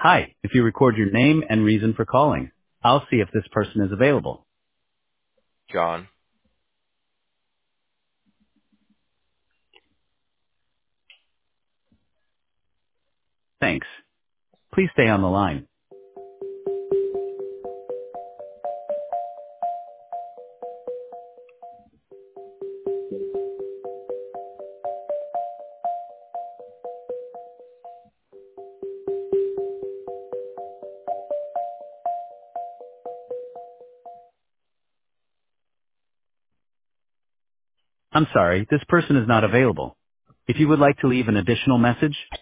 Hi, if you record your name and reason for calling, I'll see if this person is available. John. Thanks. Please stay on the line. I'm sorry, this person is not available. If you would like to leave an additional message,